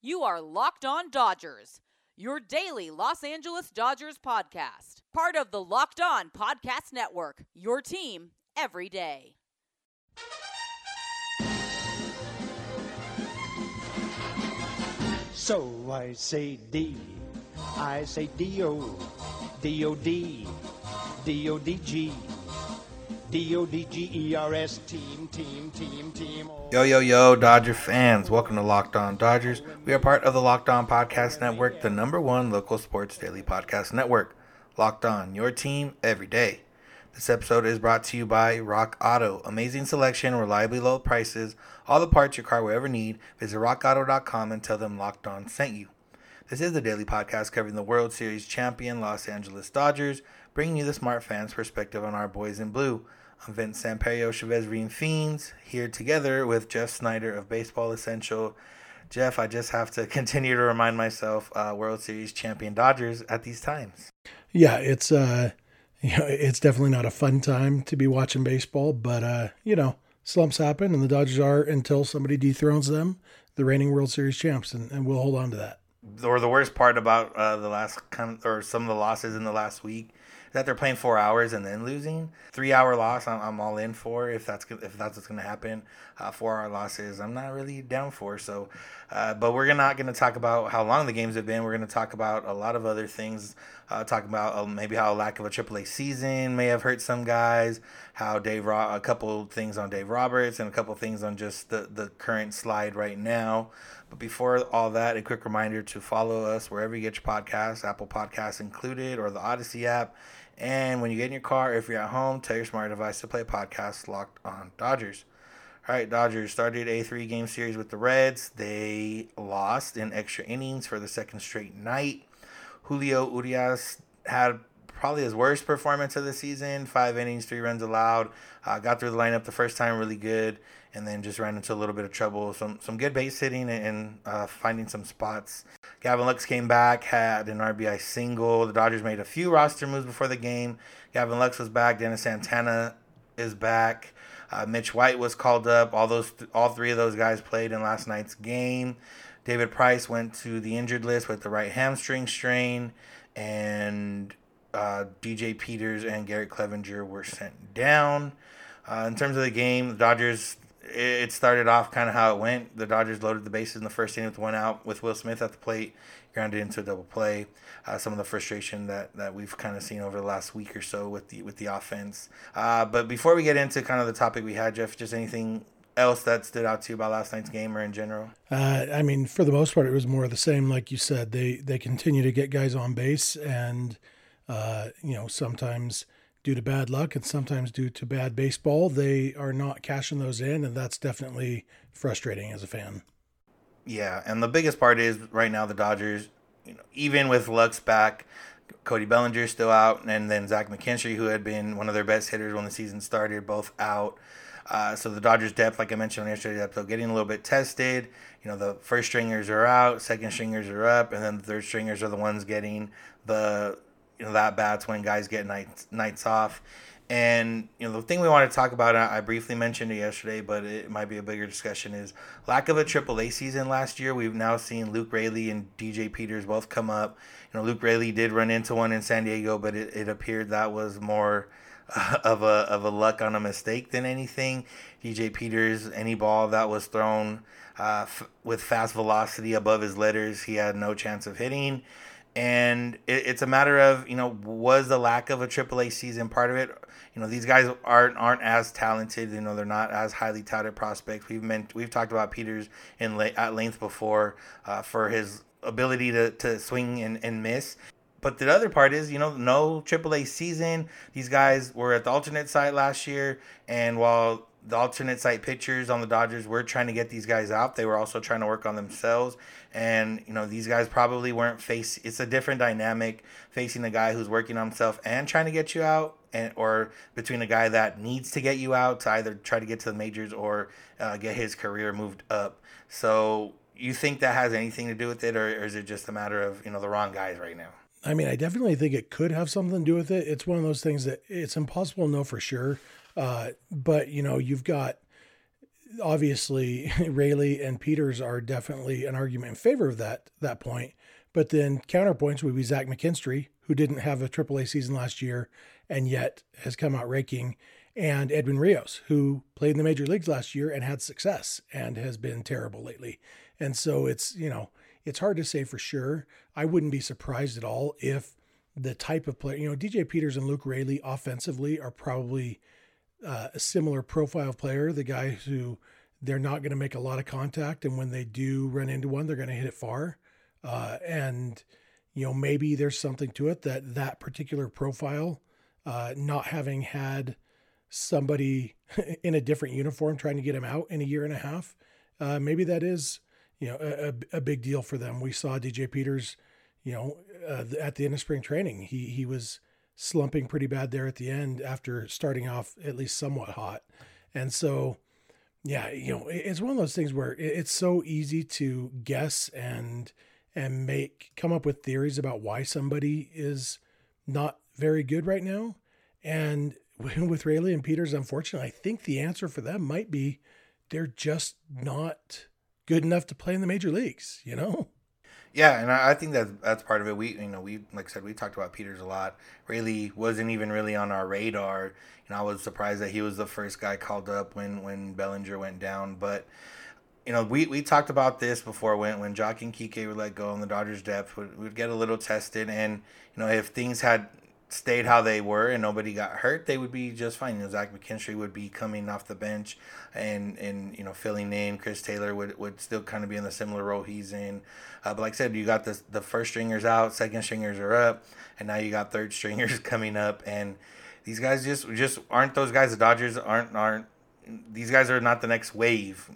You are Locked On Dodgers, your daily Los Angeles Dodgers podcast. Part of the Locked On Podcast Network, your team every day. So I say D, I say D-O, D-O-D, D-O-D-G, D-O-D-G-E-R-S, team. Yo, Dodger fans. Welcome to Locked On Dodgers. We are part of the Locked On Podcast Network, the #1 local sports daily podcast network. Locked On, your team every day. This episode is brought to you by Rock Auto. Amazing selection, reliably low prices, all the parts your car will ever need. Visit rockauto.com and tell them Locked On sent you. This is the daily podcast covering the World Series champion Los Angeles Dodgers, bringing you the smart fans' perspective on our boys in blue. I'm Vince Samperio, Chavez Green Fiends, here together with Jeff Snyder of Baseball Essential. Jeff, I just have to continue to remind myself, World Series champion Dodgers at these times. Yeah, it's it's definitely not a fun time to be watching baseball, but slumps happen, and the Dodgers are, until somebody dethrones them, the reigning World Series champs, and we'll hold on to that. Or the worst part about some of the losses in the last week, that they're playing 4 hours and then losing. 3-hour loss, I'm all in for if that's what's going to happen. 4-hour losses, I'm not really down for. So, but we're not going to talk about how long the games have been. We're going to talk about a lot of other things. Talk about maybe how a lack of a AAA season may have hurt some guys. How a couple things on Dave Roberts and a couple things on just the current slide right now. But before all that, a quick reminder to follow us wherever you get your podcasts, Apple Podcasts included, or the Odyssey app. And when you get in your car, if you're at home, tell your smart device to play podcast Locked On Dodgers. All right, Dodgers started a 3-game series with the Reds. They lost in extra innings for the second straight night. Julio Urias had probably his worst performance of the season. 5 innings, 3 runs allowed. Got through the lineup the first time really good, and then just ran into a little bit of trouble. Some good base hitting and finding some spots. Gavin Lux came back, had an RBI single. The Dodgers made a few roster moves before the game. Gavin Lux was back. Dennis Santana is back. Mitch White was called up. All 3 of those guys played in last night's game. David Price went to the injured list with the right hamstring strain, and DJ Peters and Garrett Clevenger were sent down. In terms of the game, the Dodgers, it started off kind of how it went. The Dodgers loaded the bases in the first inning with 1 out with Will Smith at the plate, grounded into a double play. Some of the frustration that we've kind of seen over the last week or so with the offense. But before we get into kind of the topic we had, Jeff, just anything else that stood out to you about last night's game or in general? For the most part, it was more of the same. Like you said, they continue to get guys on base, and sometimes due to bad luck and sometimes due to bad baseball, they are not cashing those in, and that's definitely frustrating as a fan. Yeah, and the biggest part is right now the Dodgers, even with Lux back, Cody Bellinger's still out, and then Zach McKinstry, who had been one of their best hitters when the season started, both out. So the Dodgers' depth, like I mentioned yesterday, they're getting a little bit tested. The first stringers are out, second stringers are up, and then the third stringers are the ones getting the that bats when guys get nights off. And the thing we want to talk about, I briefly mentioned it yesterday, but it might be a bigger discussion, is lack of a AAA season last year. We've now seen Luke Raley and DJ Peters both come up. Luke Raley did run into one in San Diego, but it appeared that was more of a luck on a mistake than anything. DJ Peters, any ball that was thrown with fast velocity above his letters, he had no chance of hitting. And it's a matter of, was the lack of a AAA season part of it? These guys aren't as talented. They're not as highly touted prospects. We've talked about Peters at length before for his ability to swing and miss. But the other part is, no AAA season. These guys were at the alternate site last year, and while the alternate site pitchers on the Dodgers were trying to get these guys out, they were also trying to work on themselves. And, these guys probably weren't it's a different dynamic facing a guy who's working on himself and trying to get you out, or between a guy that needs to get you out to either try to get to the majors or get his career moved up. So you think that has anything to do with it, or is it just a matter of, the wrong guys right now? I definitely think it could have something to do with it. It's one of those things that it's impossible to know for sure. But, you've got obviously Rayleigh and Peters are definitely an argument in favor of that point. But then counterpoints would be Zach McKinstry, who didn't have a AAA season last year and yet has come out raking, and Edwin Rios, who played in the major leagues last year and had success and has been terrible lately. And so it's hard to say for sure. I wouldn't be surprised at all if the type of player, DJ Peters and Luke Rayleigh offensively are probably a similar profile player, the guys who they're not going to make a lot of contact. And when they do run into one, they're going to hit it far. And maybe there's something to it that particular profile, not having had somebody in a different uniform trying to get him out in a year and a half, maybe that is, a big deal for them. We saw DJ Peters, at the end of spring training, he was slumping pretty bad there at the end after starting off at least somewhat hot. And so, yeah, it's one of those things where it's so easy to guess and come up with theories about why somebody is not very good right now. And with Rayleigh and Peters, unfortunately, I think the answer for them might be they're just not good enough to play in the major leagues, Yeah, and I think that's part of it. We like I said, we talked about Peters a lot. Rayleigh wasn't even really on our radar. I was surprised that he was the first guy called up when Bellinger went down. But we talked about this before when Jock and Kike were let go and the Dodgers' depth would get a little tested. And if things had stayed how they were and nobody got hurt, they would be just fine. Zach McKinstry would be coming off the bench and filling in. Chris Taylor would still kind of be in the similar role he's in. But like I said, you got the first stringers out, second stringers are up, and now you got third stringers coming up. And these guys just aren't those guys. The Dodgers aren't. These guys are not the next wave.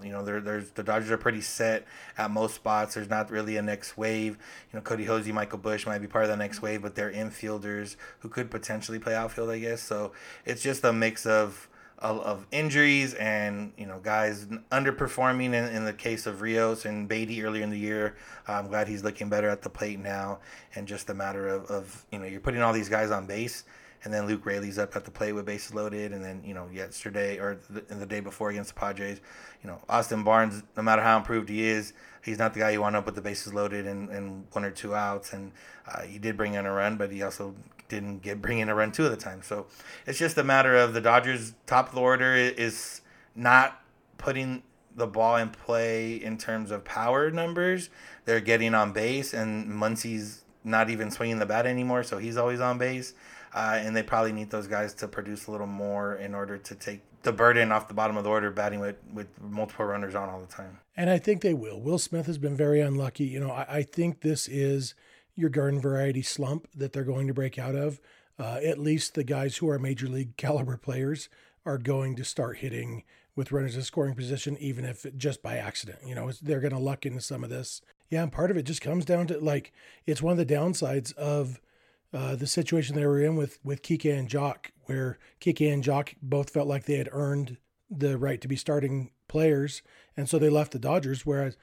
The Dodgers are pretty set at most spots. There's not really a next wave. Cody Hosey, Michael Busch might be part of the next wave, but they're infielders who could potentially play outfield, I guess. So it's just a mix of injuries and guys underperforming in the case of Rios and Beatty earlier in the year. I'm glad he's looking better at the plate now, and just a matter of you're putting all these guys on base. And then Luke Rayleigh's up at the plate with bases loaded. And then, yesterday or the day before against the Padres, Austin Barnes, no matter how improved he is, he's not the guy you want up with the bases loaded and 1 or 2 outs. And he did bring in a run, but he also didn't bring in a run 2 of the time. So it's just a matter of the Dodgers' top of the order is not putting the ball in play in terms of power numbers. They're getting on base, and Muncy's not even swinging the bat anymore, so he's always on base. And they probably need those guys to produce a little more in order to take the burden off the bottom of the order, batting with multiple runners on all the time. And I think they will. Will Smith has been very unlucky. I think this is your garden variety slump that they're going to break out of. At least the guys who are major league caliber players are going to start hitting with runners in scoring position, even if just by accident. They're going to luck into some of this. Yeah, and part of it just comes down to, it's one of the downsides of the situation they were in with Kike and Jock, where Kike and Jock both felt like they had earned the right to be starting players, and so they left the Dodgers.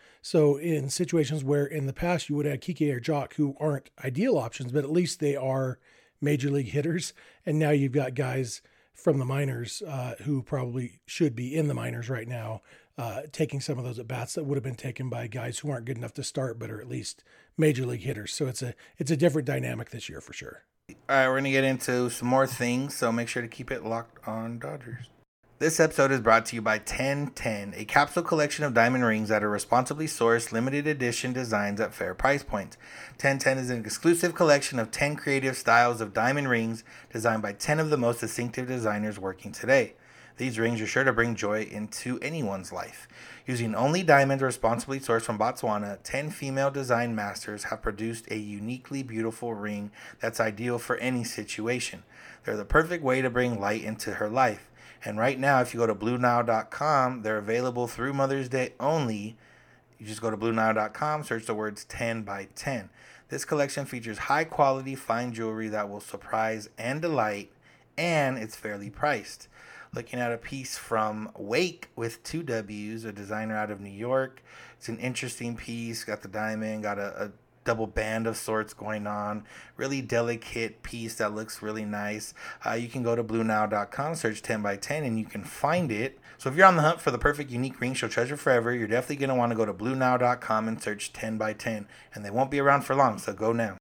So in situations where in the past you would have Kike or Jock, who aren't ideal options, but at least they are major league hitters, and now you've got guys from the minors who probably should be in the minors right now, taking some of those at bats that would have been taken by guys who aren't good enough to start, but are at least major league hitters. So it's a different dynamic this year for sure. All right, we're going to get into some more things, so make sure to keep it locked on Dodgers. This episode is brought to you by 1010, a capsule collection of diamond rings that are responsibly sourced, limited edition designs at fair price points. 1010 is an exclusive collection of 10 creative styles of diamond rings designed by 10 of the most distinctive designers working today. These rings are sure to bring joy into anyone's life. Using only diamonds responsibly sourced from Botswana, 10 female design masters have produced a uniquely beautiful ring that's ideal for any situation. They're the perfect way to bring light into her life. And right now, if you go to BlueNile.com, they're available through Mother's Day only. You just go to BlueNile.com, search the words 10 by 10. This collection features high-quality fine jewelry that will surprise and delight, and it's fairly priced. Looking at a piece from Wake with 2 W's, a designer out of New York. It's an interesting piece. Got the diamond, got a double band of sorts going on. Really delicate piece that looks really nice. You can go to BlueNile.com, search 10x10, and you can find it. So if you're on the hunt for the perfect unique ring she'll treasure forever, you're definitely going to want to go to BlueNile.com and search 10x10. And they won't be around for long, so go now.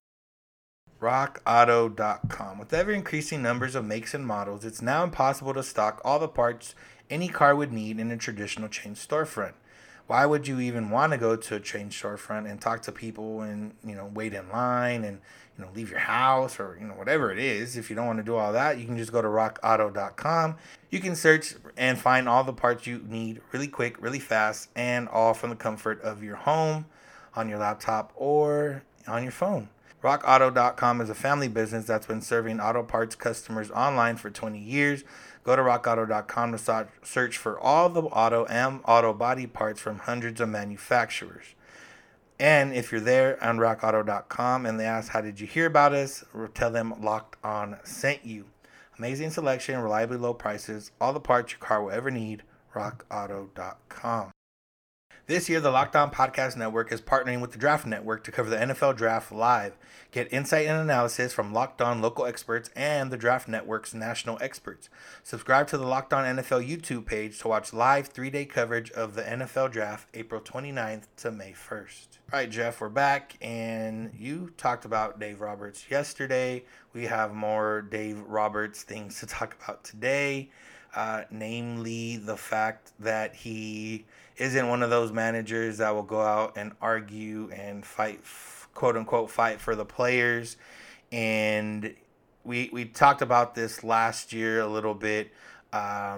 RockAuto.com. With ever-increasing numbers of makes and models, it's now impossible to stock all the parts any car would need in a traditional chain storefront. Why would you even want to go to a chain storefront and talk to people and, wait in line and, leave your house or, whatever it is? If you don't want to do all that, you can just go to rockauto.com. You can search and find all the parts you need really quick, really fast, and all from the comfort of your home, on your laptop, or on your phone. RockAuto.com is a family business that's been serving auto parts customers online for 20 years. Go to RockAuto.com to search for all the auto and auto body parts from hundreds of manufacturers. And if you're there on RockAuto.com and they ask, how did you hear about us? Tell them Locked On sent you. Amazing selection, reliably low prices, all the parts your car will ever need. RockAuto.com. This year, the Locked On Podcast Network is partnering with the Draft Network to cover the NFL Draft live. Get insight and analysis from Locked On local experts and the Draft Network's national experts. Subscribe to the Locked On NFL YouTube page to watch live 3-day coverage of the NFL Draft, April 29th to May 1st. All right, Jeff, we're back, and you talked about Dave Roberts yesterday. We have more Dave Roberts things to talk about today, namely the fact that he isn't one of those managers that will go out and argue and fight, quote unquote, fight for the players. And we talked about this last year a little bit. I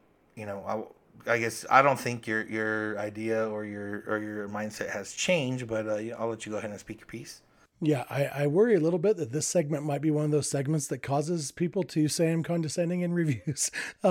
guess I don't think your idea or your mindset has changed, but I'll let you go ahead and speak your piece. Yeah, I worry a little bit that this segment might be one of those segments that causes people to say I'm condescending in reviews.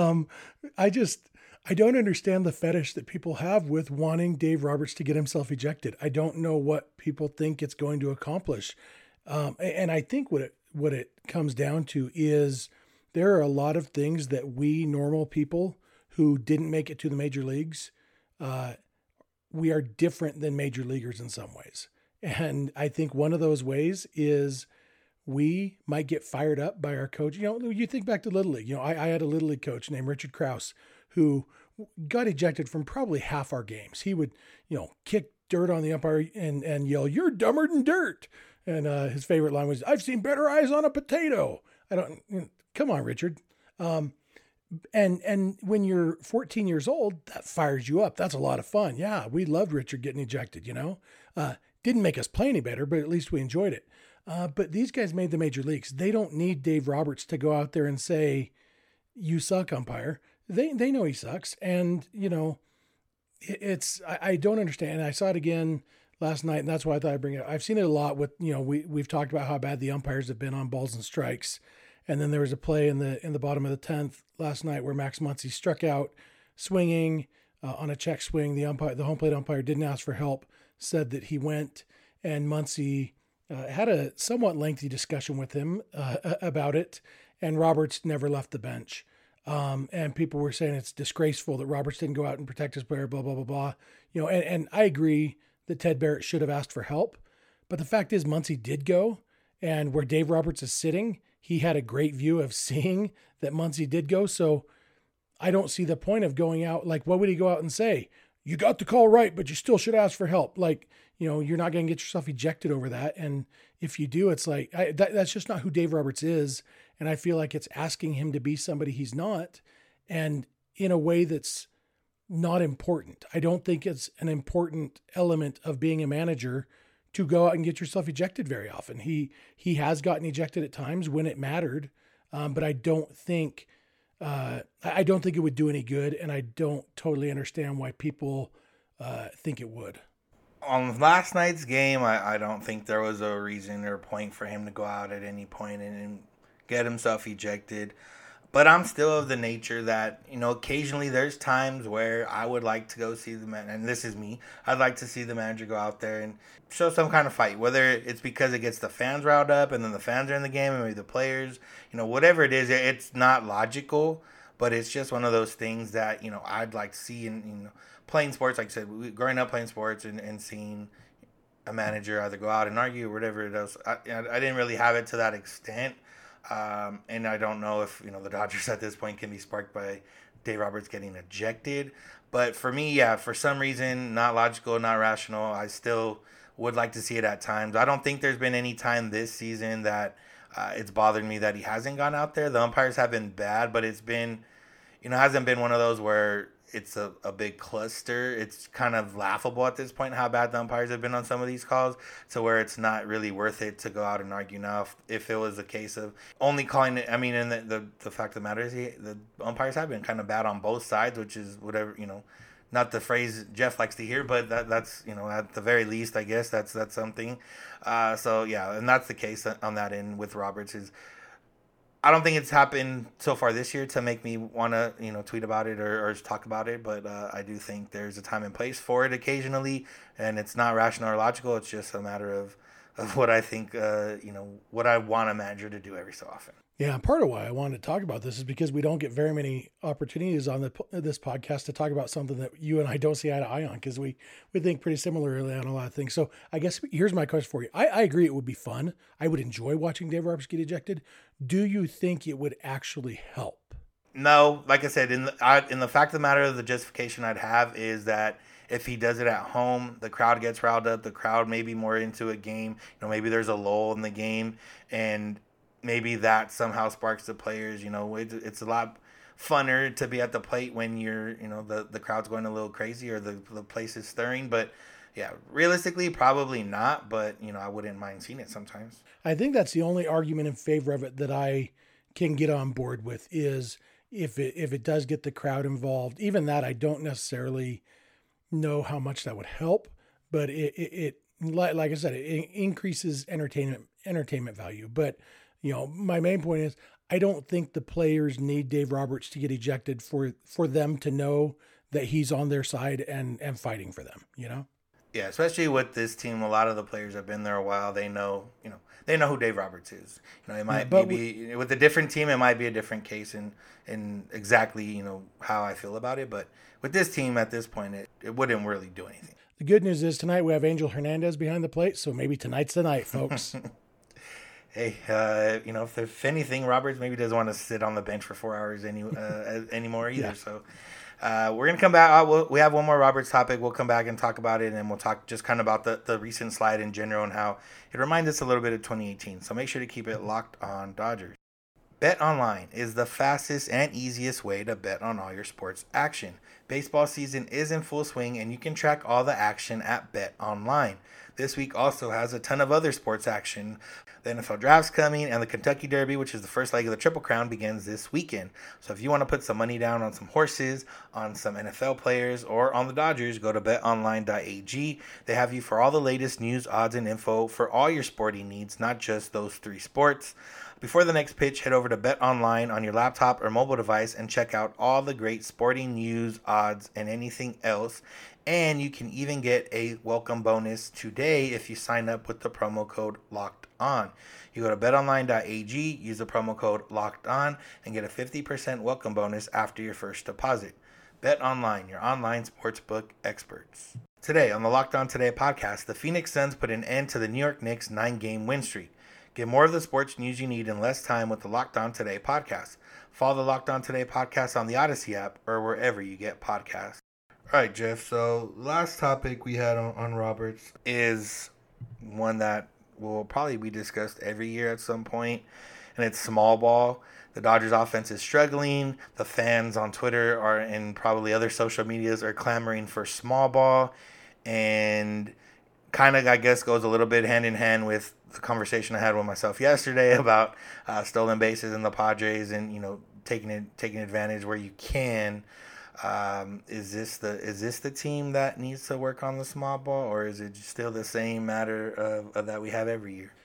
I don't understand the fetish that people have with wanting Dave Roberts to get himself ejected. I don't know what people think it's going to accomplish. And I think what it comes down to is there are a lot of things that we normal people who didn't make it to the major leagues, we are different than major leaguers in some ways. And I think one of those ways is we might get fired up by our coach. You think back to Little League. I had a Little League coach named Richard Krause who got ejected from probably half our games. He would, kick dirt on the umpire and yell, "You're dumber than dirt." And his favorite line was, "I've seen better eyes on a potato." Come on, Richard. And when you're 14 years old, that fires you up. That's a lot of fun. Yeah, we loved Richard getting ejected, Didn't make us play any better, but at least we enjoyed it. But these guys made the major leagues. They don't need Dave Roberts to go out there and say, "You suck, umpire." They know he sucks. And, I don't understand. I saw it again last night, and that's why I thought I'd bring it up. I've seen it a lot with, we've talked about how bad the umpires have been on balls and strikes. And then there was a play in the bottom of the 10th last night where Max Muncy struck out swinging on a check swing. The home plate umpire didn't ask for help, said that he went, and Muncy had a somewhat lengthy discussion with him about it, and Roberts never left the bench. And people were saying it's disgraceful that Roberts didn't go out and protect his player, blah, blah, blah, blah. And I agree that Ted Barrett should have asked for help. But the fact is Muncy did go, and where Dave Roberts is sitting, he had a great view of seeing that Muncy did go. So I don't see the point of going out. Like, what would he go out and say? "You got the call right, but you still should ask for help." Like, you're not going to get yourself ejected over that. And if you do, it's like, that's just not who Dave Roberts is. And I feel like it's asking him to be somebody he's not, and in a way that's not important. I don't think it's an important element of being a manager to go out and get yourself ejected very often. He has gotten ejected at times when it mattered, but I don't think it would do any good, and I don't totally understand why people think it would. On last night's game, I don't think there was a reason or point for him to go out at any point and get himself ejected. But I'm still of the nature that, occasionally there's times where I would like to go see the man, and this is me, I'd like to see the manager go out there and show some kind of fight, whether it's because it gets the fans riled up and then the fans are in the game and maybe the players, whatever it is, it's not logical, but it's just one of those things that, I'd like to see in, playing sports. Like I said, growing up playing sports and seeing, a manager either go out and argue or whatever it is. I didn't really have it to that extent. And I don't know if, the Dodgers at this point can be sparked by Dave Roberts getting ejected. But for me, yeah, for some reason, not logical, not rational, I still would like to see it at times. I don't think there's been any time this season that it's bothered me that he hasn't gone out there. The umpires have been bad, but it's been, hasn't been one of those where it's a big cluster. It's kind of laughable at this point how bad the umpires have been on some of these calls, to where it's not really worth it to go out and argue now. If it was a case of only calling it, and the fact of the matter is the umpires have been kind of bad on both sides, which is whatever, not the phrase Jeff likes to hear, but that's at the very least, I guess that's something. So yeah, and that's the case on that end with Roberts. I don't think it's happened so far this year to make me want to, tweet about it or talk about it. But I do think there's a time and place for it occasionally, and it's not rational or logical. It's just a matter of what I think, what I want a manager to do every so often. Yeah, part of why I wanted to talk about this is because we don't get very many opportunities on this podcast to talk about something that you and I don't see eye to eye on, because we think pretty similarly on a lot of things. So I guess here's my question for you. I agree it would be fun. I would enjoy watching Dave Roberts get ejected. Do you think it would actually help? No, like I said, in the fact of the matter, the justification I'd have is that if he does it at home, the crowd gets riled up. The crowd may be more into a game. Maybe there's a lull in the game, and maybe that somehow sparks the players. It's a lot funner to be at the plate when you're, the crowd's going a little crazy or the place is stirring. But yeah, realistically, probably not. But, I wouldn't mind seeing it sometimes. I think that's the only argument in favor of it that I can get on board with, is if it does get the crowd involved. Even that, I don't necessarily know how much that would help. But it like I said, it increases entertainment value. But my main point is, I don't think the players need Dave Roberts to get ejected for them to know that he's on their side and fighting for them, Yeah, especially with this team, a lot of the players have been there a while. They know, they know who Dave Roberts is. It might be with a different team, it might be a different case in exactly, how I feel about it. But with this team at this point, it wouldn't really do anything. The good news is tonight we have Angel Hernandez behind the plate, so maybe tonight's the night, folks. Hey, if anything, Roberts maybe doesn't want to sit on the bench for 4 hours anymore either. Yeah. So we're going to come back. We have one more Roberts topic. We'll come back and talk about it, and we'll talk just kind of about the recent slide in general and how it reminds us a little bit of 2018. So make sure to keep it locked on Dodgers. BetOnline is the fastest and easiest way to bet on all your sports action. Baseball season is in full swing, and you can track all the action at BetOnline. This week also has a ton of other sports action. The NFL Draft's coming, and the Kentucky Derby, which is the first leg of the Triple Crown, begins this weekend. So if you want to put some money down on some horses, on some NFL players, or on the Dodgers, go to betonline.ag. They have you for all the latest news, odds, and info for all your sporting needs, not just those three sports. Before the next pitch, head over to BetOnline on your laptop or mobile device and check out all the great sporting news, odds, and anything else. And you can even get a welcome bonus today if you sign up with the promo code LOCKEDON. You go to betonline.ag, use the promo code LOCKEDON, and get a 50% welcome bonus after your first deposit. BetOnline, your online sportsbook experts. Today on the Locked On Today podcast, the Phoenix Suns put an end to the New York Knicks 9-game win streak. Get more of the sports news you need in less time with the Locked On Today podcast. Follow the Locked On Today podcast on the Odyssey app or wherever you get podcasts. All right, Jeff. So last topic we had on Roberts is one that will probably be discussed every year at some point, and it's small ball. The Dodgers offense is struggling. The fans on Twitter and probably other social medias are clamoring for small ball, and kind of, I guess, goes a little bit hand in hand with the conversation I had with myself yesterday about stolen bases in the Padres and, taking advantage where you can. Is this the team that needs to work on the small ball, or is it still the same matter of that we have every year?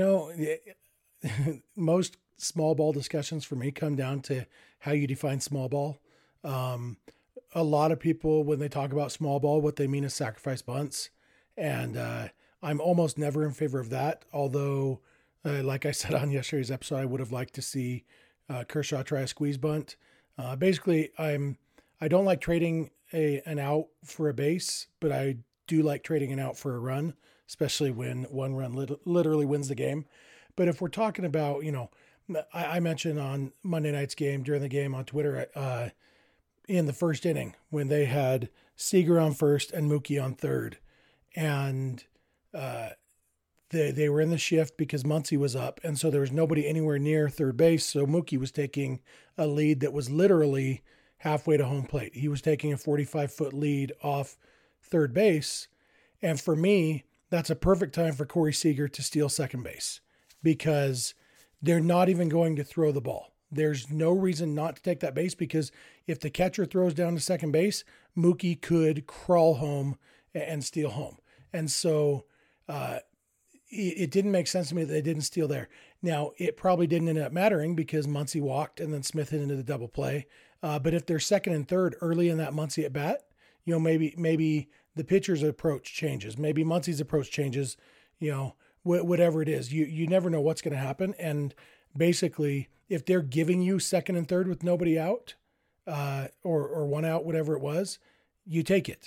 Most small ball discussions for me come down to how you define small ball. A lot of people, when they talk about small ball, what they mean is sacrifice bunts. And I'm almost never in favor of that. Although, like I said on yesterday's episode, I would have liked to see Kershaw try a squeeze bunt. Basically, I don't like trading an out for a base, but I do like trading it out for a run, especially when one run literally wins the game. But if we're talking about, I mentioned on Monday night's game, during the game on Twitter, in the first inning when they had Seager on first and Mookie on third, and they were in the shift because Muncy was up, and so there was nobody anywhere near third base, so Mookie was taking a lead that was literally halfway to home plate. He was taking a 45-foot lead off third base, and for me, that's a perfect time for Corey Seager to steal second base because they're not even going to throw the ball. There's no reason not to take that base because if the catcher throws down to second base, Mookie could crawl home and steal home. And so it didn't make sense to me that they didn't steal there. Now, it probably didn't end up mattering because Muncy walked and then Smith hit into the double play. But if they're second and third early in that Muncy at bat, maybe the pitcher's approach changes. Maybe Muncy's approach changes, whatever it is. You never know what's going to happen. And basically, if they're giving you second and third with nobody out, or one out, whatever it was, you take it.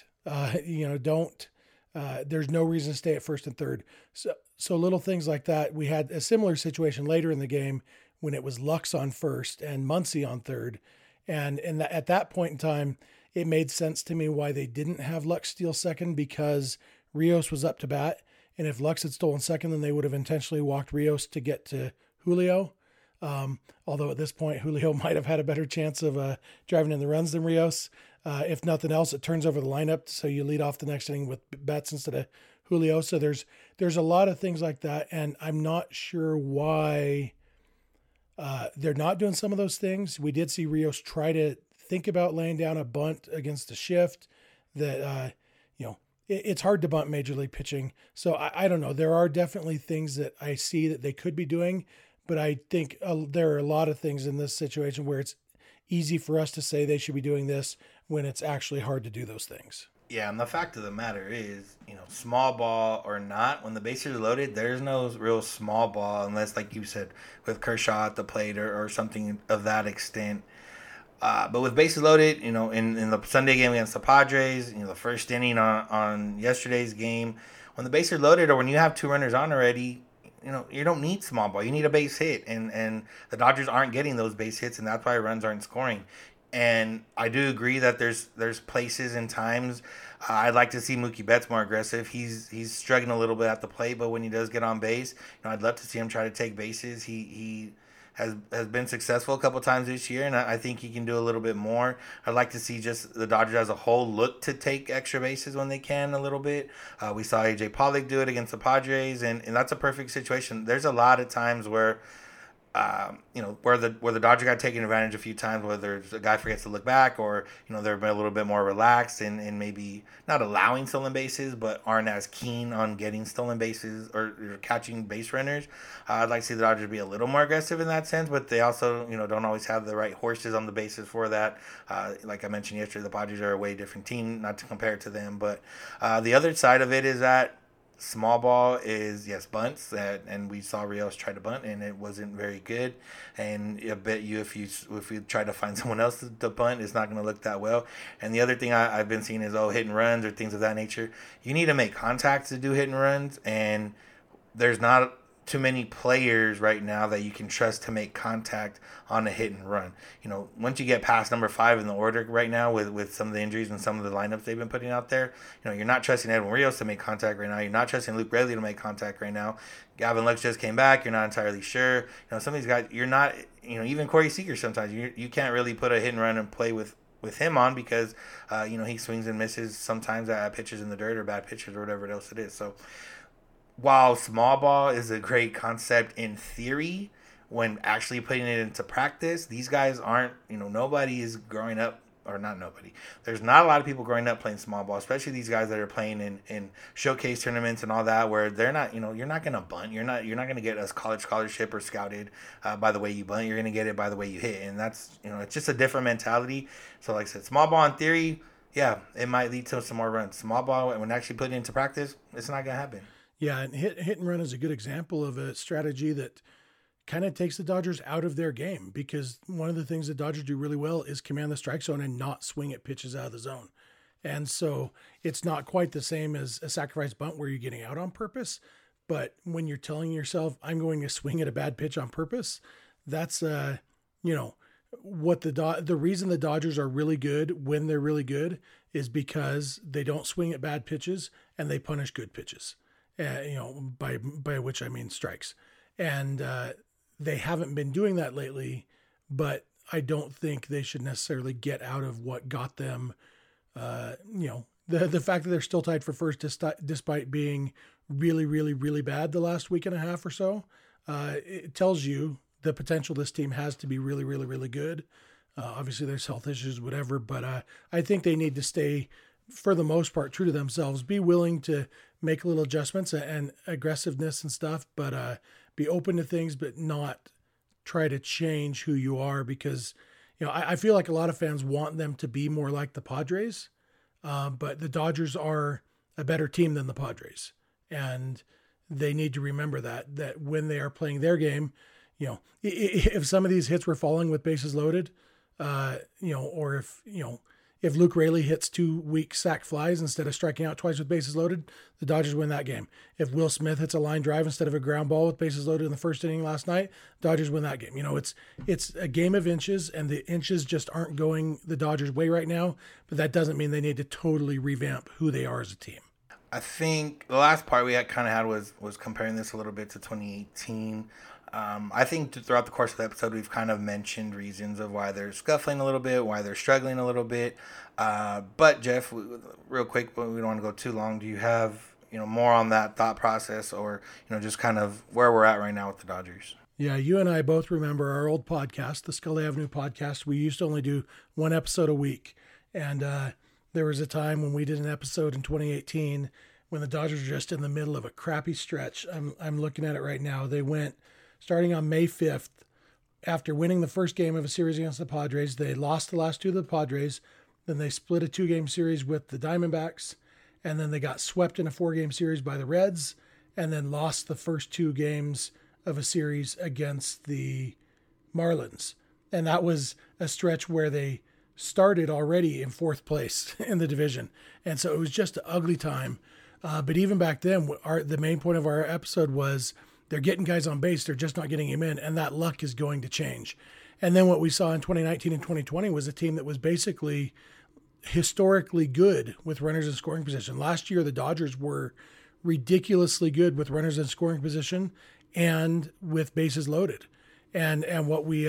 There's no reason to stay at first and third. So little things like that. We had a similar situation later in the game when it was Lux on first and Muncy on third. And at that point in time, it made sense to me why they didn't have Lux steal second because Rios was up to bat. And if Lux had stolen second, then they would have intentionally walked Rios to get to Julio. Although at this point, Julio might have had a better chance of driving in the runs than Rios. If nothing else, it turns over the lineup, so you lead off the next inning with Betts instead of Julio. So there's a lot of things like that, and I'm not sure why they're not doing some of those things. We did see Rios try to think about laying down a bunt against a shift that, it's hard to bunt Major League pitching. So I don't know. There are definitely things that I see that they could be doing, but I think there are a lot of things in this situation where it's easy for us to say they should be doing this when it's actually hard to do those things. Yeah, and the fact of the matter is, small ball or not, when the bases are loaded, there's no real small ball unless, like you said, with Kershaw at the plate or something of that extent. But with bases loaded, in the Sunday game against the Padres, the first inning on yesterday's game, when the bases are loaded or when you have two runners on already, you don't need small ball. You need a base hit, and the Dodgers aren't getting those base hits, and that's why runs aren't scoring. And I do agree that there's places and times I'd like to see Mookie Betts more aggressive. He's struggling a little bit at the plate, but when he does get on base, I'd love to see him try to take bases. He has been successful a couple times this year, and I think he can do a little bit more. I'd like to see just the Dodgers as a whole look to take extra bases when they can a little bit. We saw A.J. Pollock do it against the Padres, and that's a perfect situation. There's a lot of times where where the Dodgers got taken advantage a few times, whether a guy forgets to look back or, they're a little bit more relaxed and maybe not allowing stolen bases, but aren't as keen on getting stolen bases or catching base runners. I'd like to see the Dodgers be a little more aggressive in that sense, but they also, don't always have the right horses on the bases for that. Like I mentioned yesterday, the Padres are a way different team, not to compare it to them, but the other side of it is that small ball is, yes, bunts, and we saw Rios try to bunt, and it wasn't very good. And I bet you if you try to find someone else to bunt, it's not going to look that well. And the other thing I've been seeing is, hit and runs or things of that nature. You need to make contact to do hit and runs, and there's not too many players right now that you can trust to make contact on a hit and run. Once you get past number 5 in the order right now with some of the injuries and some of the lineups they've been putting out there, you're not trusting Edwin Rios to make contact right now. You're not trusting Luke Raley to make contact right now. Gavin Lux just came back. You're not entirely sure. Some of these guys, you're not, even Corey Seager sometimes, you can't really put a hit and run and play with him on because, he swings and misses sometimes at pitches in the dirt or bad pitches or whatever else it is. So, while small ball is a great concept in theory, when actually putting it into practice, these guys aren't, nobody is growing up, or not nobody. There's not a lot of people growing up playing small ball, especially these guys that are playing in showcase tournaments and all that, where they're not, you're not going to bunt. You're not going to get a college scholarship or scouted by the way you bunt. You're going to get it by the way you hit. And that's, it's just a different mentality. So like I said, small ball in theory, yeah, it might lead to some more runs. Small ball, when actually put it into practice, it's not going to happen. Yeah, and hit and run is a good example of a strategy that kind of takes the Dodgers out of their game, because one of the things the Dodgers do really well is command the strike zone and not swing at pitches out of the zone. And so it's not quite the same as a sacrifice bunt where you're getting out on purpose. But when you're telling yourself, I'm going to swing at a bad pitch on purpose, that's, what the reason the Dodgers are really good when they're really good is because they don't swing at bad pitches and they punish good pitches, by which I mean strikes. And they haven't been doing that lately, but I don't think they should necessarily get out of what got them, the fact that they're still tied for first despite being really, really, really bad the last week and a half or so. It tells you the potential this team has to be really, really, really good. Obviously there's health issues, whatever, but I think they need to stay, for the most part, true to themselves, be willing to make little adjustments and aggressiveness and stuff, but be open to things, but not try to change who you are, because, I feel like a lot of fans want them to be more like the Padres, but the Dodgers are a better team than the Padres. And they need to remember that when they are playing their game, if some of these hits were falling with bases loaded, or if Luke Raley hits 2 weak sac flies instead of striking out twice with bases loaded, the Dodgers win that game. If Will Smith hits a line drive instead of a ground ball with bases loaded in the first inning last night, Dodgers win that game. It's a game of inches, and the inches just aren't going the Dodgers' way right now, but that doesn't mean they need to totally revamp who they are as a team. I think the last part we had was comparing this a little bit to 2018. I think throughout the course of the episode, we've kind of mentioned reasons of why they're scuffling a little bit, why they're struggling a little bit. But Jeff, real quick, but we don't want to go too long. Do you have, more on that thought process, or, just kind of where we're at right now with the Dodgers? Yeah, you and I both remember our old podcast, the Scully Avenue podcast. We used to only do one episode a week. And there was a time when we did an episode in 2018 when the Dodgers were just in the middle of a crappy stretch. I'm looking at it right now. They went, starting on May 5th, after winning the first game of a series against the Padres, they lost the last two to the Padres. Then they split a 2-game series with the Diamondbacks. And then they got swept in a 4-game series by the Reds. And then lost the first 2 games of a series against the Marlins. And that was a stretch where they started already in 4th place in the division. And so it was just an ugly time. But even back then, the main point of our episode was they're getting guys on base. They're just not getting him in. And that luck is going to change. And then what we saw in 2019 and 2020 was a team that was basically historically good with runners in scoring position. Last year, the Dodgers were ridiculously good with runners in scoring position and with bases loaded. And what we,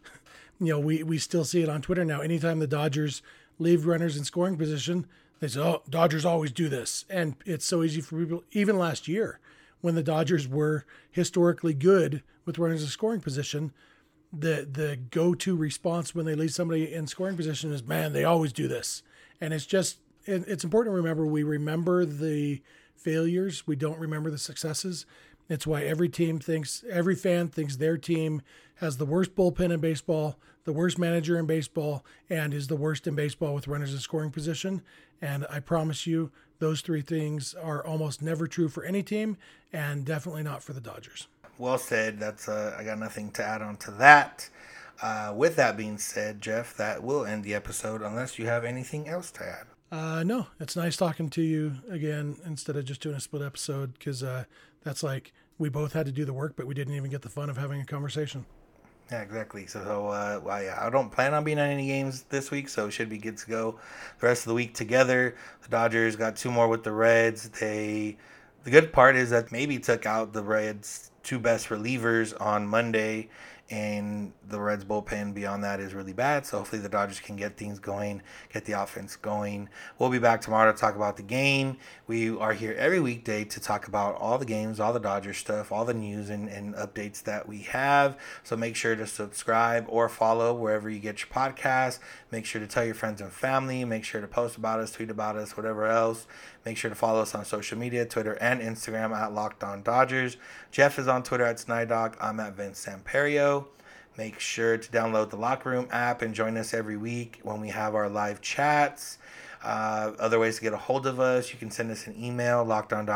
we still see it on Twitter now. Anytime the Dodgers leave runners in scoring position, they say, oh, Dodgers always do this. And it's so easy for people, even last year, when the Dodgers were historically good with runners in scoring position, the go-to response when they leave somebody in scoring position is, man, they always do this. And it's important to remember, we remember the failures. We don't remember the successes. It's why every fan thinks their team has the worst bullpen in baseball, the worst manager in baseball, and is the worst in baseball with runners in scoring position. And I promise you, those 3 things are almost never true for any team, and definitely not for the Dodgers. Well said. That's I got nothing to add on to that. With that being said, Jeff, that will end the episode unless you have anything else to add. No, it's nice talking to you again instead of just doing a split episode, because that's like we both had to do the work, but we didn't even get the fun of having a conversation. Yeah, exactly. So, I don't plan on being on any games this week, so it should be good to go the rest of the week together. The Dodgers got 2 more with the Reds. The good part is that maybe took out the Reds' 2 best relievers on Monday, and the Reds bullpen beyond that is really bad. So hopefully the Dodgers can get things going, get the offense going. We'll be back tomorrow to talk about the game. We are here every weekday to talk about all the games, all the Dodgers stuff, all the news and updates that we have. So make sure to subscribe or follow wherever you get your podcasts. Make sure to tell your friends and family. Make sure to post about us, tweet about us, whatever else. Make sure to follow us on social media, Twitter and Instagram at Locked On Dodgers. Jeff is on Twitter at SnyDoc. I'm at Vince Samperio. Make sure to download the Locker Room app and join us every week when we have our live chats. Other ways to get a hold of us, you can send us an email,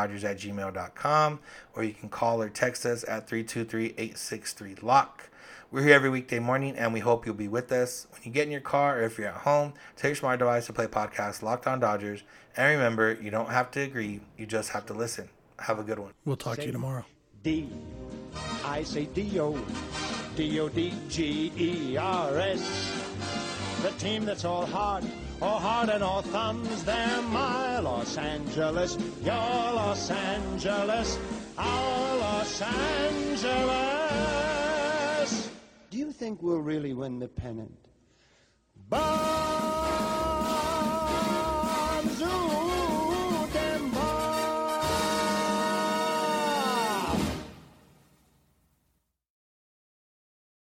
lockedondodgers@gmail.com, or you can call or text us at 323-863-LOCK. We're here every weekday morning, and we hope you'll be with us. When you get in your car or if you're at home, take your smart device to play podcast Locked On Dodgers. And remember, you don't have to agree. You just have to listen. Have a good one. We'll talk to you tomorrow. D. I say D-O. D-O-D-G-E-R-S. The team that's all heart and all thumbs. They're my Los Angeles, your Los Angeles, our Los Angeles. Do you think we'll really win the pennant? Bye!